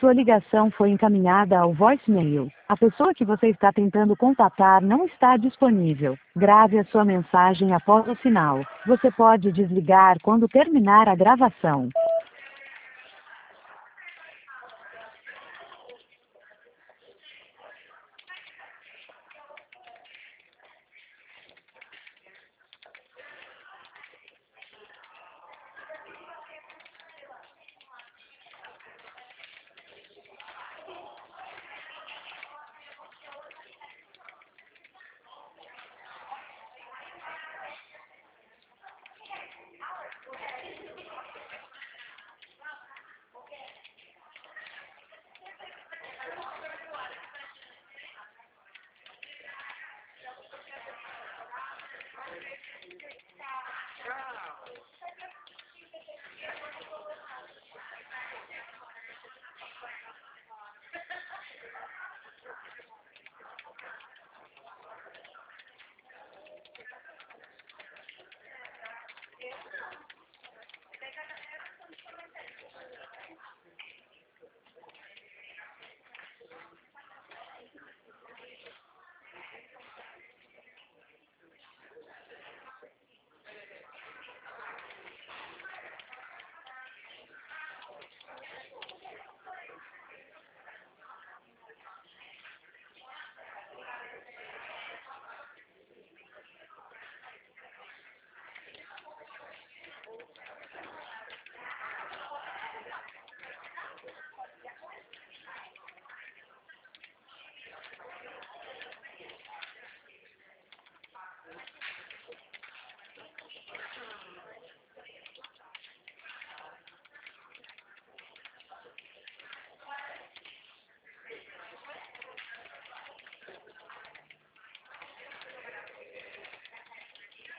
Sua ligação foi encaminhada ao voicemail. A pessoa que você está tentando contatar não está disponível. Grave a sua mensagem após o sinal. Você pode desligar quando terminar a gravação.